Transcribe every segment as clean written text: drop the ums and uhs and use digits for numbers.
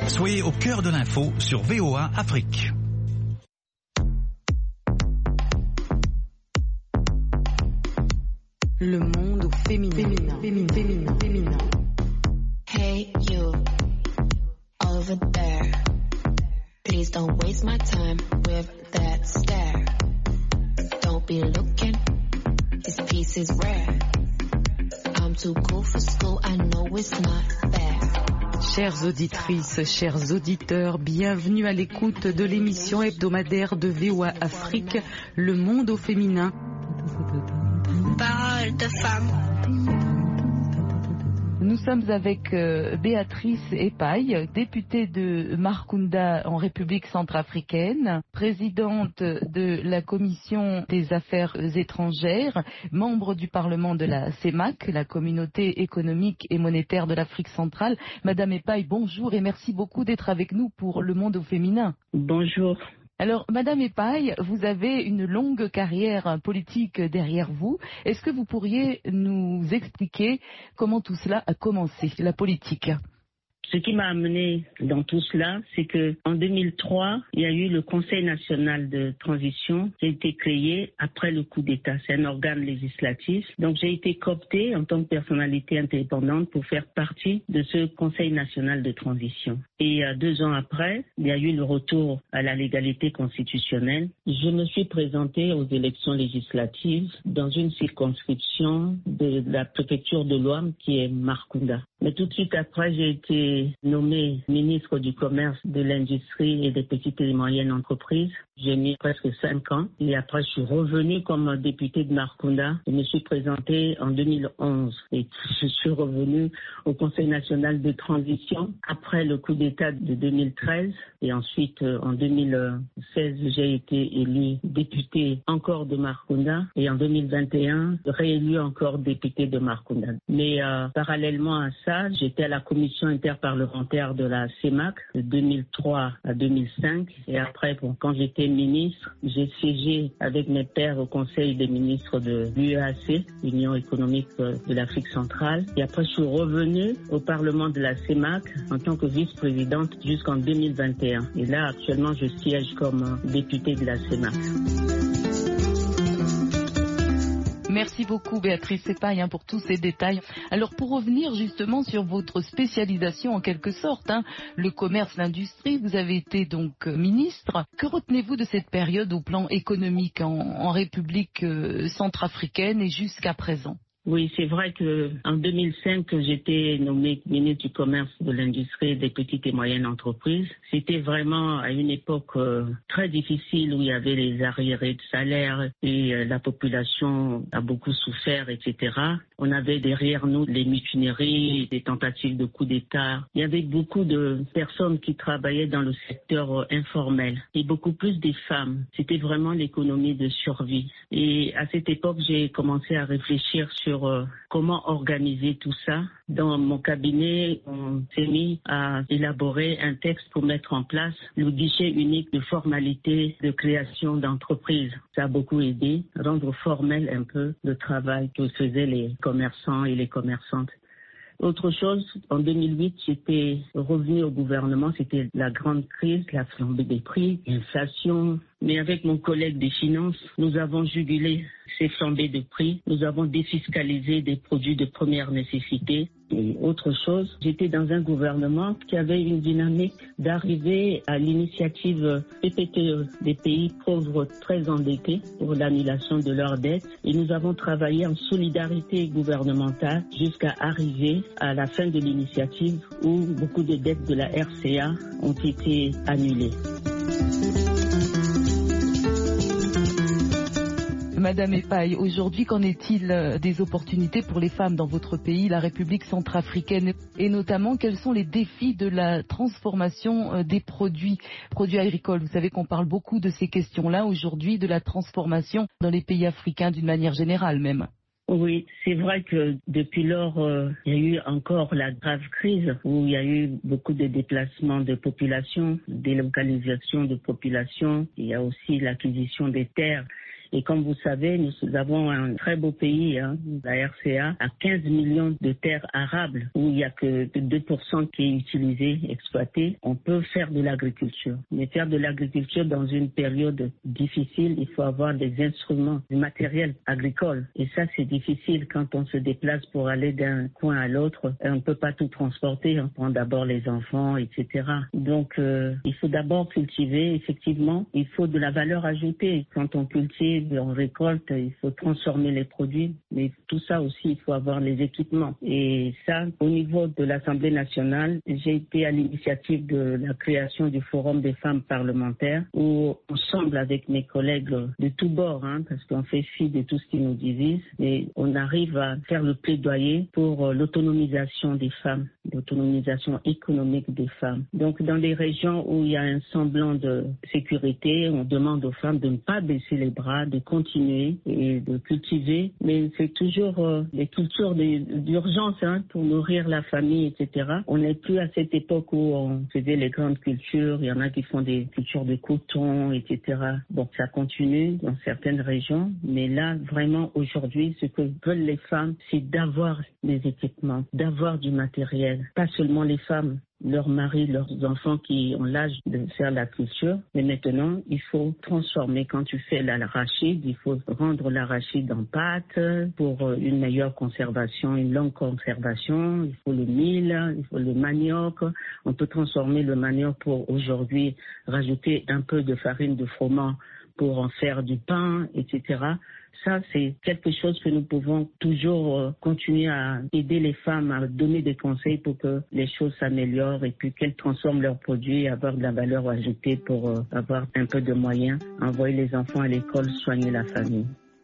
Soyez au cœur de l'info sur VOA Afrique. Le monde au féminin. Hey you, over there. Please don't waste my time with that stare. Don't be looking, this piece is rare. I'm too cool for school, I know it's not fair. Chères auditrices, chers auditeurs, bienvenue à l'écoute de l'émission hebdomadaire de VOA Afrique, Le monde au féminin. Parole de femme. Nous sommes avec Béatrice Epaille, députée de Markunda en République centrafricaine, présidente de la Commission des Affaires étrangères, membre du Parlement de la CEMAC, la Communauté économique et monétaire de l'Afrique centrale. Madame Epaille, bonjour et merci beaucoup d'être avec nous pour Le monde au féminin. Bonjour. Alors, Madame Epaille, vous avez une longue carrière politique derrière vous. Est-ce que vous pourriez nous expliquer comment tout cela a commencé, la politique ? Ce qui m'a amené dans tout cela, c'est que en 2003, il y a eu le Conseil national de transition qui a été créé après le coup d'État. C'est un organe législatif. Donc j'ai été cooptée en tant que personnalité indépendante pour faire partie de ce Conseil national de transition. Et 2 ans après, il y a eu le retour à la légalité constitutionnelle. Je me suis présentée aux élections législatives dans une circonscription de la préfecture de l'Ouham qui est Markunda. Mais tout de suite après, j'ai été nommée ministre du Commerce, de l'Industrie et des petites et moyennes entreprises. J'ai mis presque 5 ans. Et après, je suis revenue comme députée de Markunda. Je me suis présentée en 2011. Et je suis revenue au Conseil national de transition après le coup d'État de 2013. Et ensuite, en 2016, j'ai été élue députée encore de Markunda. Et en 2021, réélue encore députée de Markunda. Mais parallèlement à ça, j'étais à la commission interparlementaire de la CEMAC de 2003 à 2005. Et après, quand j'étais ministre, j'ai siégé avec mes pairs au Conseil des ministres de l'UEAC, Union économique de l'Afrique centrale. Et après, je suis revenue au Parlement de la CEMAC en tant que vice-présidente jusqu'en 2021. Et là, actuellement, je siège comme députée de la CEMAC. Merci beaucoup Béatrice Epaille pour tous ces détails. Alors pour revenir justement sur votre spécialisation en quelque sorte, le commerce, l'industrie, vous avez été donc ministre. Que retenez-vous de cette période au plan économique en République centrafricaine et jusqu'à présent ? Oui, c'est vrai qu'en 2005, j'étais nommée ministre du Commerce, de l'Industrie et des petites et moyennes entreprises. C'était vraiment à une époque très difficile où il y avait les arriérés de salaire et la population a beaucoup souffert, etc. On avait derrière nous les mutineries, des tentatives de coup d'État. Il y avait beaucoup de personnes qui travaillaient dans le secteur informel et beaucoup plus des femmes. C'était vraiment l'économie de survie. Et à cette époque, j'ai commencé à réfléchir sur comment organiser tout ça. Dans mon cabinet, on s'est mis à élaborer un texte pour mettre en place le guichet unique de formalité de création d'entreprise. Ça a beaucoup aidé à rendre formel un peu le travail que faisaient les commerçants et les commerçantes. Autre chose, en 2008, j'étais revenu au gouvernement, c'était la grande crise, la flambée des prix, l'inflation. Mais avec mon collègue des finances, nous avons jugulé ces flambées de prix. Nous avons défiscalisé des produits de première nécessité. Et autre chose, j'étais dans un gouvernement qui avait une dynamique d'arriver à l'initiative PPTE, des pays pauvres très endettés, pour l'annulation de leurs dettes. Et nous avons travaillé en solidarité gouvernementale jusqu'à arriver à la fin de l'initiative où beaucoup de dettes de la RCA ont été annulées. Madame Epaille, aujourd'hui, qu'en est-il des opportunités pour les femmes dans votre pays, la République centrafricaine, et notamment quels sont les défis de la transformation des produits agricoles ? Vous savez qu'on parle beaucoup de ces questions-là aujourd'hui, de la transformation dans les pays africains d'une manière générale même. Oui, c'est vrai que depuis lors, il y a eu encore la grave crise où il y a eu beaucoup de déplacements de population, délocalisation de population. Il y a aussi l'acquisition des terres. Et comme vous savez, nous avons un très beau pays, la RCA, à 15 millions de terres arables où il n'y a que 2% qui est utilisé, exploité. On peut faire de l'agriculture. Mais faire de l'agriculture dans une période difficile, il faut avoir des instruments, du matériel agricole. Et ça, c'est difficile quand on se déplace pour aller d'un coin à l'autre. On ne peut pas tout transporter. On prend d'abord les enfants, etc. Donc, il faut d'abord cultiver. Effectivement, il faut de la valeur ajoutée. Quand on cultive, on récolte, il faut transformer les produits. Mais tout ça aussi, il faut avoir les équipements. Et ça, au niveau de l'Assemblée nationale, j'ai été à l'initiative de la création du Forum des femmes parlementaires où, ensemble avec mes collègues de tous bords, parce qu'on fait fi de tout ce qui nous divise, et on arrive à faire le plaidoyer pour l'autonomisation des femmes, l'autonomisation économique des femmes. Donc, dans les régions où il y a un semblant de sécurité, on demande aux femmes de ne pas baisser les bras, de continuer et de cultiver. Mais c'est toujours des cultures d'urgence pour nourrir la famille, etc. On n'est plus à cette époque où on faisait les grandes cultures. Il y en a qui font des cultures de coton, etc. Bon, ça continue dans certaines régions. Mais là, vraiment, aujourd'hui, ce que veulent les femmes, c'est d'avoir des équipements, d'avoir du matériel. Pas seulement les femmes, leurs maris, leurs enfants qui ont l'âge de faire la culture. Mais maintenant, il faut transformer. Quand tu fais l'arachide, il faut rendre l'arachide en pâte pour une meilleure conservation, une longue conservation. Il faut le mil, il faut le manioc. On peut transformer le manioc pour aujourd'hui rajouter un peu de farine de froment pour en faire du pain, etc. Ça, c'est quelque chose que nous pouvons toujours continuer à aider les femmes à donner des conseils pour que les choses s'améliorent et puis qu'elles transforment leurs produits et avoir de la valeur ajoutée pour avoir un peu de moyens, envoyer les enfants à l'école, soigner la famille.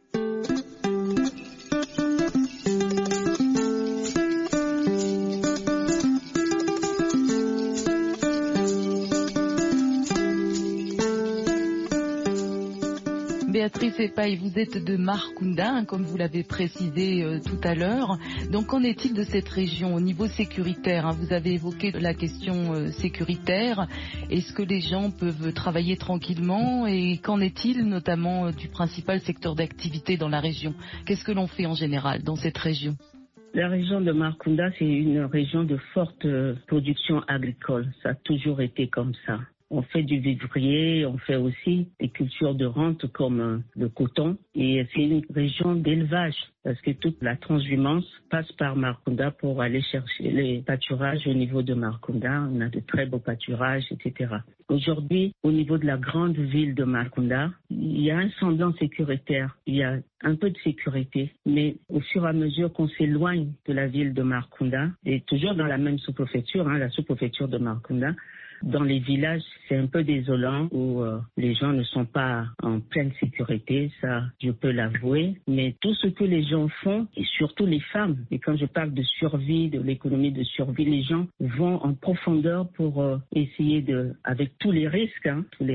Béatrice Epaille, vous êtes de Markunda, comme vous l'avez précisé tout à l'heure. Donc, qu'en est-il de cette région au niveau sécuritaire? Vous avez évoqué la question sécuritaire. Est-ce que les gens peuvent travailler tranquillement? Et qu'en est-il notamment du principal secteur d'activité dans la région? Qu'est-ce que l'on fait en général dans cette région? La région de Markunda, c'est une région de forte production agricole. Ça a toujours été comme ça. On fait du vivrier, on fait aussi des cultures de rente comme le coton. Et c'est une région d'élevage parce que toute la transhumance passe par Markunda pour aller chercher les pâturages au niveau de Markunda. On a de très beaux pâturages, etc. Aujourd'hui, au niveau de la grande ville de Markunda, il y a un semblant sécuritaire. Il y a un peu de sécurité, mais au fur et à mesure qu'on s'éloigne de la ville de Markunda, et toujours dans la même sous-préfecture, la sous-préfecture de Markunda, dans les villages, c'est un peu désolant où les gens ne sont pas en pleine sécurité, ça je peux l'avouer. Mais tout ce que les gens font, et surtout les femmes, et quand je parle de survie, de l'économie de survie, les gens vont en profondeur pour essayer avec tous les risques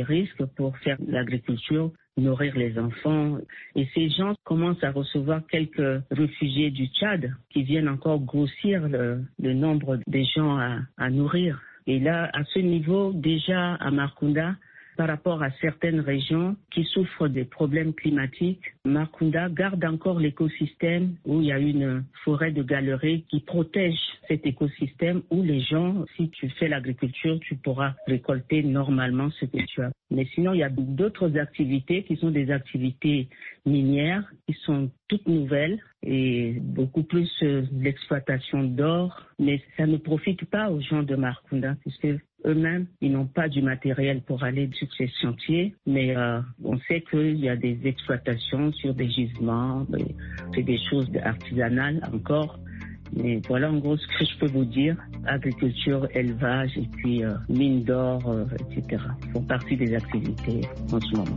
pour faire l'agriculture, nourrir les enfants. Et ces gens commencent à recevoir quelques réfugiés du Tchad qui viennent encore grossir le nombre des gens à nourrir. Et là, à ce niveau, déjà à Markunda, par rapport à certaines régions qui souffrent des problèmes climatiques, Markunda garde encore l'écosystème où il y a une forêt de galeries qui protège cet écosystème où les gens, si tu fais l'agriculture, tu pourras récolter normalement ce que tu as. Mais sinon, il y a d'autres activités qui sont des activités minières qui sont toutes nouvelles et beaucoup plus l'exploitation d'or. Mais ça ne profite pas aux gens de Markunda puisque eux-mêmes, ils n'ont pas du matériel pour aller sur ces chantiers. Mais on sait qu'il y a des exploitations sur des gisements, c'est des choses artisanales encore. Mais voilà en gros ce que je peux vous dire. Agriculture, élevage et puis mine d'or, etc. font partie des activités en ce moment.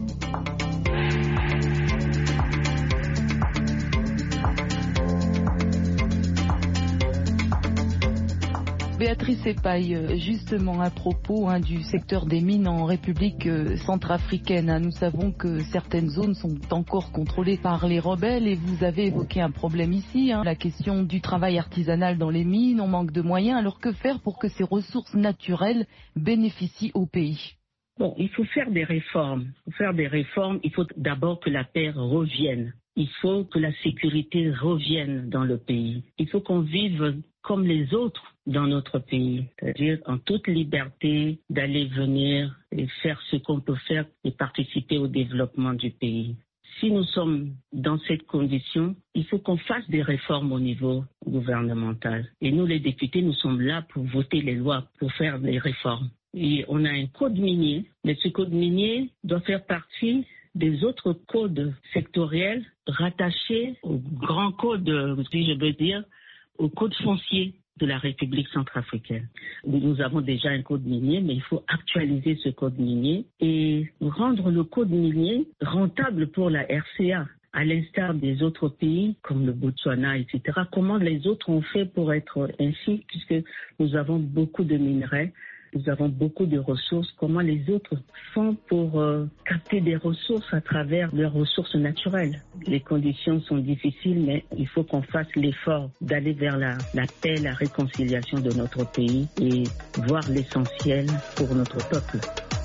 Béatrice Epaille, justement à propos du secteur des mines en République centrafricaine, nous savons que certaines zones sont encore contrôlées par les rebelles et vous avez évoqué un problème ici, la question du travail artisanal dans les mines, on manque de moyens, alors que faire pour que ces ressources naturelles bénéficient au pays? Bon, il faut faire des réformes. Pour faire des réformes, il faut d'abord que la paix revienne. Il faut que la sécurité revienne dans le pays. Il faut qu'on vive comme les autres dans notre pays, c'est-à-dire en toute liberté d'aller venir et faire ce qu'on peut faire et participer au développement du pays. Si nous sommes dans cette condition, il faut qu'on fasse des réformes au niveau gouvernemental. Et nous, les députés, nous sommes là pour voter les lois, pour faire des réformes. Et on a un code minier, mais ce code minier doit faire partie des autres codes sectoriels rattachés au grand code, si je veux dire, au code foncier de la République centrafricaine. Nous avons déjà un code minier, mais il faut actualiser ce code minier et rendre le code minier rentable pour la RCA, à l'instar des autres pays comme le Botswana, etc. Comment les autres ont fait pour être ainsi, puisque nous avons beaucoup de minerais, nous avons beaucoup de ressources. Comment les autres font pour capter des ressources à travers leurs ressources naturelles? Les conditions sont difficiles, mais il faut qu'on fasse l'effort d'aller vers la paix, la réconciliation de notre pays et voir l'essentiel pour notre peuple.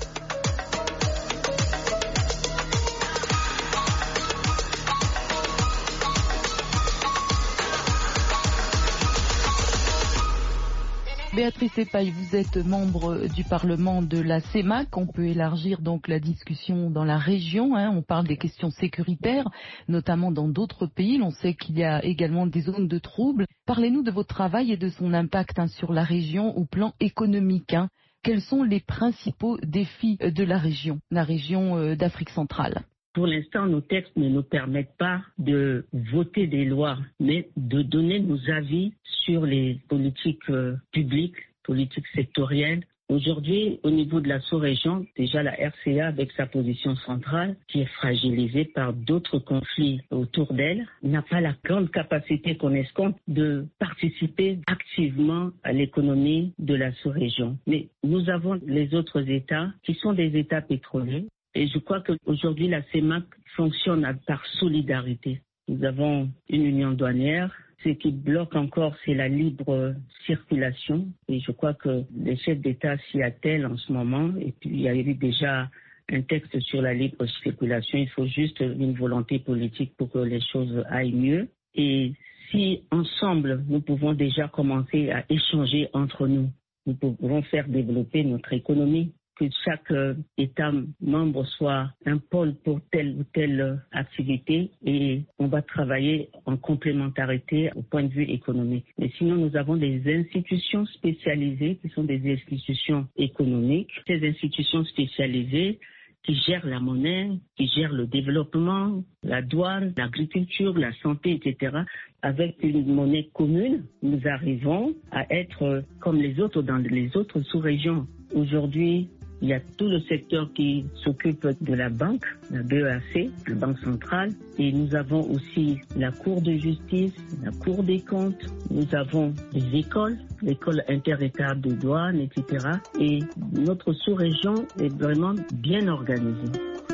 Béatrice Epaille, vous êtes membre du Parlement de la CEMAC. On peut élargir donc la discussion dans la région. On parle des questions sécuritaires, notamment dans d'autres pays. On sait qu'il y a également des zones de troubles. Parlez-nous de votre travail et de son impact sur la région au plan économique. Quels sont les principaux défis de la région d'Afrique centrale? Pour l'instant, nos textes ne nous permettent pas de voter des lois, mais de donner nos avis sur les politiques publiques, politiques sectorielles. Aujourd'hui, au niveau de la sous-région, déjà la RCA, avec sa position centrale, qui est fragilisée par d'autres conflits autour d'elle, n'a pas la grande capacité qu'on escompte de participer activement à l'économie de la sous-région. Mais nous avons les autres États qui sont des États pétroliers. Et je crois qu'aujourd'hui, la CEMAC fonctionne par solidarité. Nous avons une union douanière. Ce qui bloque encore, c'est la libre circulation. Et je crois que les chefs d'État s'y attellent en ce moment. Et puis, il y a eu déjà un texte sur la libre circulation. Il faut juste une volonté politique pour que les choses aillent mieux. Et si, ensemble, nous pouvons déjà commencer à échanger entre nous, nous pouvons faire développer notre économie. Que chaque État membre soit un pôle pour telle ou telle activité et on va travailler en complémentarité au point de vue économique. Mais sinon, nous avons des institutions spécialisées qui sont des institutions économiques. Ces institutions spécialisées qui gèrent la monnaie, qui gèrent le développement, la douane, l'agriculture, la santé, etc. Avec une monnaie commune, nous arrivons à être comme les autres dans les autres sous-régions. Aujourd'hui, il y a tout le secteur qui s'occupe de la banque, la BEAC, la Banque centrale. Et nous avons aussi la Cour de justice, la Cour des comptes. Nous avons les écoles, l'école inter-État de douane, etc. Et notre sous-région est vraiment bien organisée.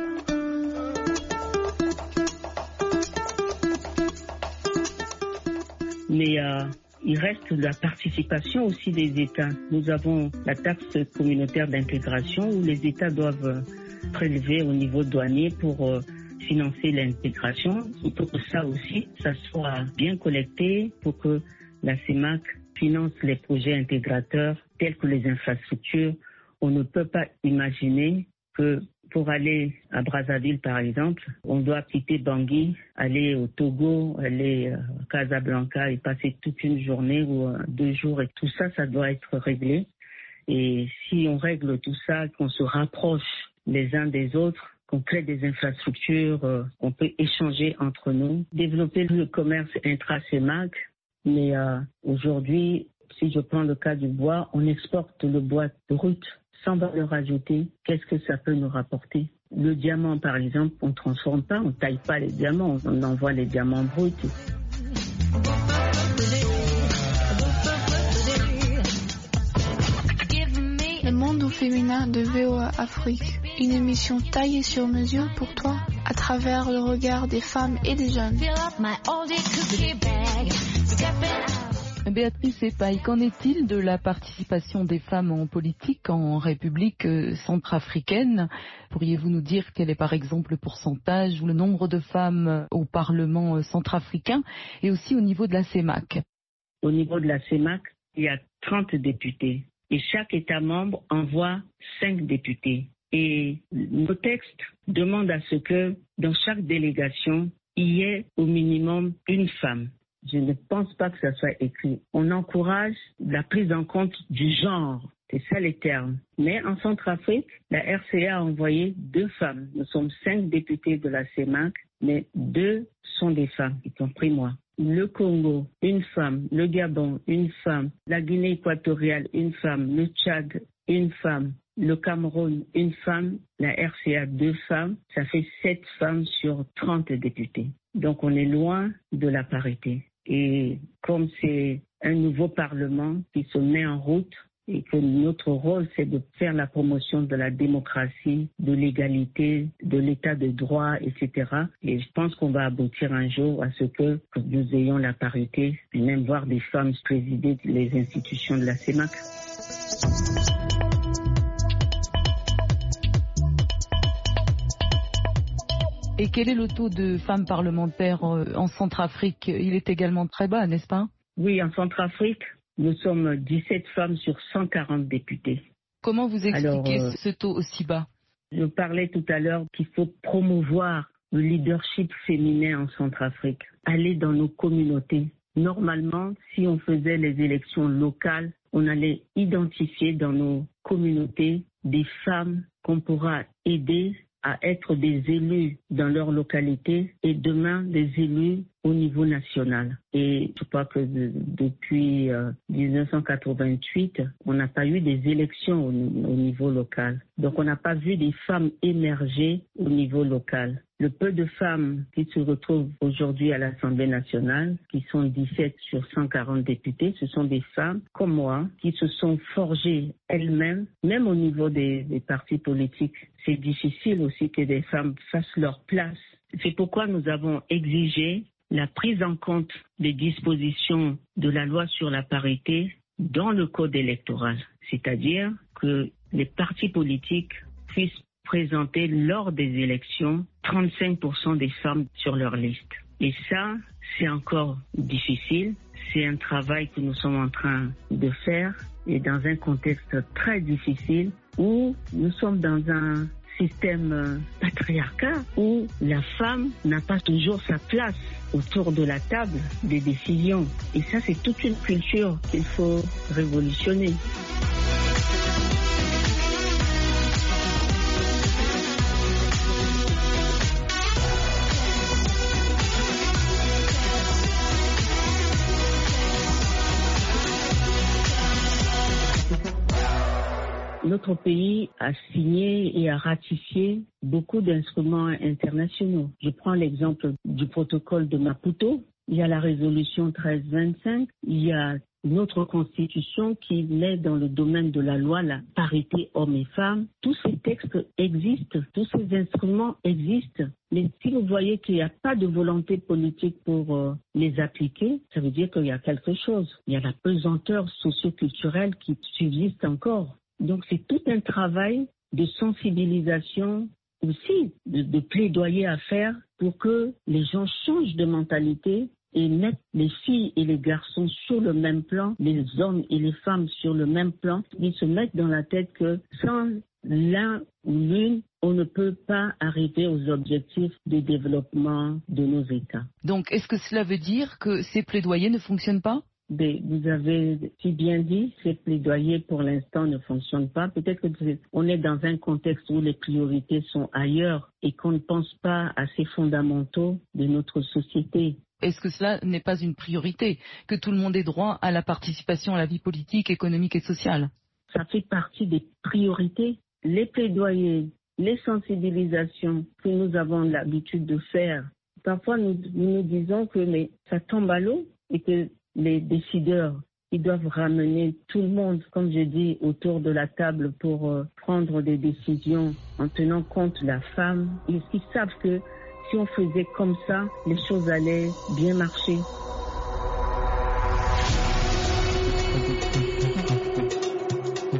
Mais il reste la participation aussi des États. Nous avons la taxe communautaire d'intégration où les États doivent prélever au niveau douanier pour financer l'intégration. Il faut que ça aussi, ça soit bien collecté pour que la CEMAC finance les projets intégrateurs tels que les infrastructures. On ne peut pas imaginer que pour aller à Brazzaville, par exemple, on doit quitter Bangui, aller au Togo, aller à Casablanca et passer toute une journée ou 2 jours. Et tout ça, ça doit être réglé. Et si on règle tout ça, qu'on se rapproche les uns des autres, qu'on crée des infrastructures, on peut échanger entre nous, développer le commerce intra-CEMAC. Mais aujourd'hui, si je prends le cas du bois, on exporte le bois brut sans valeur ajoutée. Qu'est-ce que ça peut nous rapporter? Le diamant, par exemple, on ne transforme pas, on ne taille pas les diamants, on envoie les diamants bruts. Le monde au féminin de VOA Afrique, une émission taillée sur mesure pour toi à travers le regard des femmes et des jeunes. Béatrice Epaille, qu'en est-il de la participation des femmes en politique en République centrafricaine? Pourriez-vous nous dire quel est par exemple le pourcentage ou le nombre de femmes au Parlement centrafricain et aussi au niveau de la CEMAC? Au niveau de la CEMAC, il y a 30 députés et chaque État membre envoie 5 députés. Et nos textes demandent à ce que dans chaque délégation, il y ait au minimum une femme. Je ne pense pas que ça soit écrit. On encourage la prise en compte du genre. C'est ça les termes. Mais en Centrafrique, la RCA a envoyé 2 femmes. Nous sommes 5 députés de la CEMAC, mais 2 sont des femmes, y compris moi. Le Congo, une femme. Le Gabon, une femme. La Guinée équatoriale, une femme. Le Tchad, une femme. Le Cameroun, une femme. La RCA, 2 femmes. Ça fait 7 femmes sur 30 députés. Donc on est loin de la parité. Et comme c'est un nouveau Parlement qui se met en route et que notre rôle, c'est de faire la promotion de la démocratie, de l'égalité, de l'état de droit, etc. Et je pense qu'on va aboutir un jour à ce que nous ayons la parité, et même voir des femmes présider les institutions de la CEMAC. Et quel est le taux de femmes parlementaires en Centrafrique? Il est également très bas, n'est-ce pas? Oui, en Centrafrique, nous sommes 17 femmes sur 140 députés. Comment vous expliquez ce taux aussi bas? Je parlais tout à l'heure qu'il faut promouvoir le leadership féminin en Centrafrique, aller dans nos communautés. Normalement, si on faisait les élections locales, on allait identifier dans nos communautés des femmes qu'on pourra aider à être des élus dans leur localité et demain des élus au niveau national. Et je crois que depuis 1988, on n'a pas eu des élections au niveau local. Donc on n'a pas vu des femmes émerger au niveau local. Le peu de femmes qui se retrouvent aujourd'hui à l'Assemblée nationale, qui sont 17 sur 140 députés, ce sont des femmes comme moi qui se sont forgées elles-mêmes, même au niveau des partis politiques. C'est difficile aussi que des femmes fassent leur place. C'est pourquoi nous avons exigé la prise en compte des dispositions de la loi sur la parité dans le code électoral. C'est-à-dire que les partis politiques puissent présenter lors des élections 35% des femmes sur leur liste. Et ça, c'est encore difficile. C'est un travail que nous sommes en train de faire et dans un contexte très difficile où nous sommes dans un système patriarcal où la femme n'a pas toujours sa place autour de la table des décisions. Et ça, c'est toute une culture qu'il faut révolutionner. Notre pays a signé et a ratifié beaucoup d'instruments internationaux. Je prends l'exemple du protocole de Maputo. Il y a la résolution 1325. Il y a notre constitution qui met dans le domaine de la loi la parité hommes et femmes. Tous ces textes existent, tous ces instruments existent. Mais si vous voyez qu'il n'y a pas de volonté politique pour les appliquer, ça veut dire qu'il y a quelque chose. Il y a la pesanteur socio-culturelle qui subsiste encore. Donc c'est tout un travail de sensibilisation aussi, de plaidoyer à faire pour que les gens changent de mentalité et mettent les filles et les garçons sur le même plan, les hommes et les femmes sur le même plan, et se mettent dans la tête que sans l'un ou l'une, on ne peut pas arriver aux objectifs de développement de nos États. Donc est-ce que cela veut dire que ces plaidoyers ne fonctionnent pas ? Vous avez si bien dit, ces plaidoyers pour l'instant ne fonctionnent pas. Peut-être qu'on est dans un contexte où les priorités sont ailleurs et qu'on ne pense pas à ces fondamentaux de notre société. Est-ce que cela n'est pas une priorité, que tout le monde ait droit à la participation à la vie politique, économique et sociale ? Ça fait partie des priorités. Les plaidoyers, les sensibilisations que nous avons l'habitude de faire, parfois nous nous disons que mais ça tombe à l'eau et que les décideurs, ils doivent ramener tout le monde, comme je dis, autour de la table pour prendre des décisions en tenant compte de la femme. Et ils savent que si on faisait comme ça, les choses allaient bien marcher.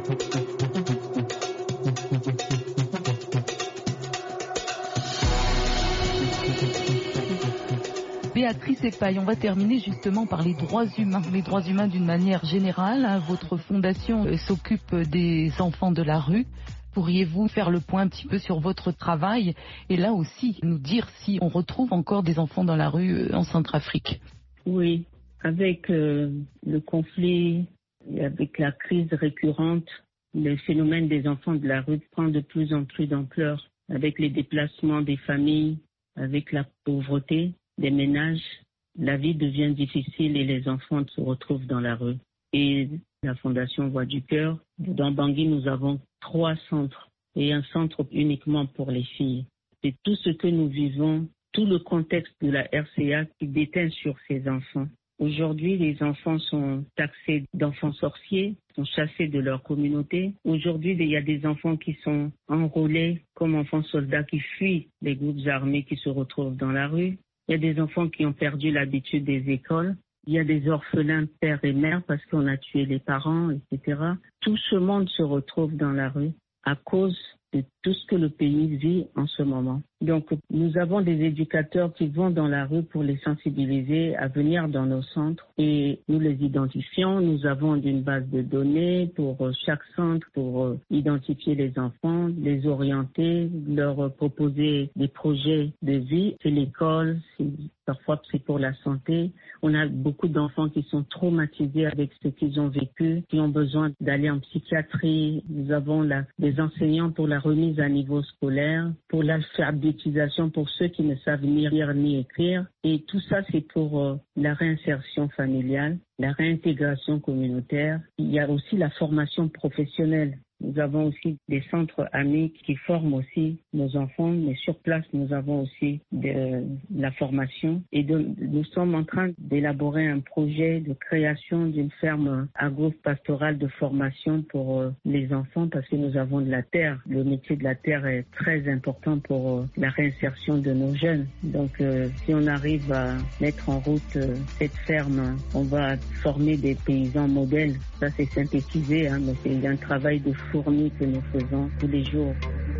Béatrice Epaille, on va terminer justement par les droits humains d'une manière générale. Votre fondation s'occupe des enfants de la rue. Pourriez-vous faire le point un petit peu sur votre travail et là aussi nous dire si on retrouve encore des enfants dans la rue en Centrafrique? Oui, avec le conflit et avec la crise récurrente, le phénomène des enfants de la rue prend de plus en plus d'ampleur. Avec les déplacements des familles, avec la pauvreté des ménages, la vie devient difficile et les enfants se retrouvent dans la rue. Et la Fondation Voix du Cœur, dans Bangui, nous avons 3 centres et un centre uniquement pour les filles. C'est tout ce que nous vivons, tout le contexte de la RCA qui déteint sur ces enfants. Aujourd'hui, les enfants sont taxés d'enfants sorciers, sont chassés de leur communauté. Aujourd'hui, il y a des enfants qui sont enrôlés comme enfants soldats qui fuient les groupes armés qui se retrouvent dans la rue. Il y a des enfants qui ont perdu l'habitude des écoles. Il y a des orphelins père et mère parce qu'on a tué les parents, etc. Tout ce monde se retrouve dans la rue à cause de tout ce que le pays vit en ce moment. Donc, nous avons des éducateurs qui vont dans la rue pour les sensibiliser à venir dans nos centres et nous les identifions. Nous avons une base de données pour chaque centre pour identifier les enfants, les orienter, leur proposer des projets de vie. C'est l'école, parfois c'est pour la santé. On a beaucoup d'enfants qui sont traumatisés avec ce qu'ils ont vécu, qui ont besoin d'aller en psychiatrie. Nous avons des enseignants pour la remise à niveau scolaire, pour l'alphabétisation pour ceux qui ne savent ni lire ni écrire. Et tout ça, c'est pour la réinsertion familiale, la réintégration communautaire. Il y a aussi la formation professionnelle. Nous avons aussi des centres amis qui forment aussi nos enfants, mais sur place, nous avons aussi de la formation. Et nous sommes en train d'élaborer un projet de création d'une ferme agro-pastorale de formation pour les enfants parce que nous avons de la terre. Le métier de la terre est très important pour la réinsertion de nos jeunes. Donc, si on arrive à mettre en route cette ferme, on va former des paysans modèles. Ça, c'est synthétisé, mais c'est un travail de fourni que nous faisons tous les jours.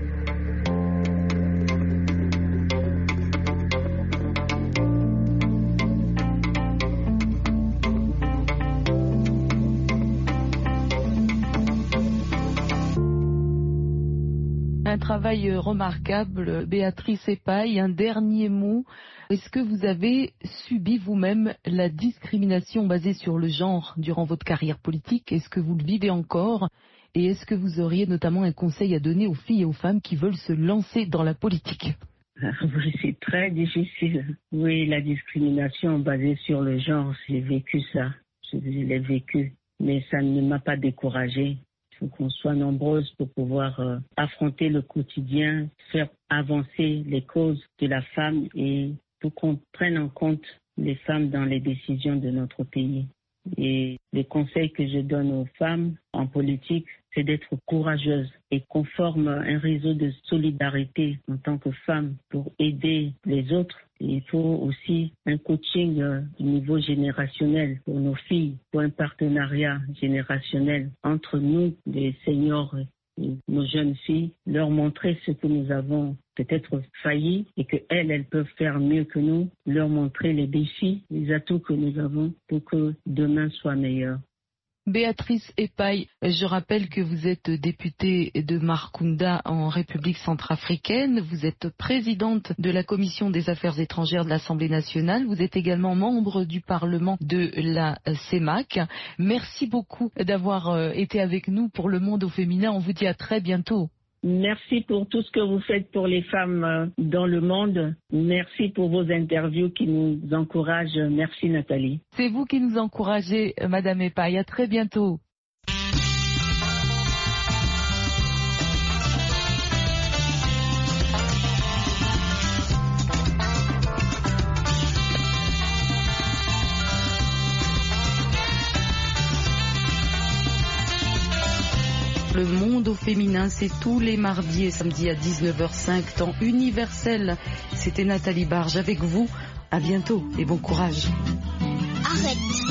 Un travail remarquable. Béatrice Epaille, un dernier mot. Est-ce que vous avez subi vous-même la discrimination basée sur le genre durant votre carrière politique? Est-ce que vous le vivez encore? Et est-ce que vous auriez notamment un conseil à donner aux filles et aux femmes qui veulent se lancer dans la politique? Oui, c'est très difficile. Oui, la discrimination basée sur le genre, j'ai vécu ça. Je l'ai vécu, mais ça ne m'a pas découragée. Il faut qu'on soit nombreuses pour pouvoir affronter le quotidien, faire avancer les causes de la femme et pour qu'on prenne en compte les femmes dans les décisions de notre pays. Et les conseils que je donne aux femmes en politique, c'est d'être courageuses et qu'on forme un réseau de solidarité en tant que femme pour aider les autres. Et il faut aussi un coaching du niveau générationnel pour nos filles, pour un partenariat générationnel entre nous, les seniors et nos jeunes filles, leur montrer ce que nous avons peut-être failli et qu'elles peuvent faire mieux que nous, leur montrer les défis, les atouts que nous avons pour que demain soit meilleur. Béatrice Epaille, je rappelle que vous êtes députée de Markunda en République centrafricaine. Vous êtes présidente de la Commission des affaires étrangères de l'Assemblée nationale. Vous êtes également membre du Parlement de la CEMAC. Merci beaucoup d'avoir été avec nous pour Le Monde au féminin. On vous dit à très bientôt. Merci pour tout ce que vous faites pour les femmes dans le monde. Merci pour vos interviews qui nous encouragent. Merci Nathalie. C'est vous qui nous encouragez, Madame Epaille. À très bientôt. Le Monde au féminin, c'est tous les mardis et samedis à 19h05, temps universel. C'était Nathalie Barge avec vous. À bientôt et bon courage. Arrête.